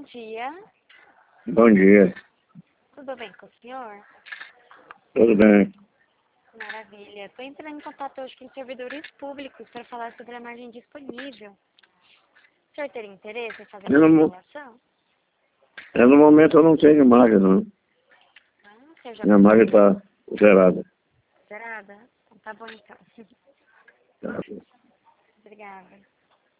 dia. Bom dia. Tudo bem com o senhor? Tudo bem. Maravilha. Estou entrando em contato hoje com servidores públicos para falar sobre a margem disponível. O senhor teria interesse em fazer uma simulação? No momento eu não tenho máquina, não. O senhor já Minha máquina está zerada. zerada? Então, tá bom então. Tá. Obrigada.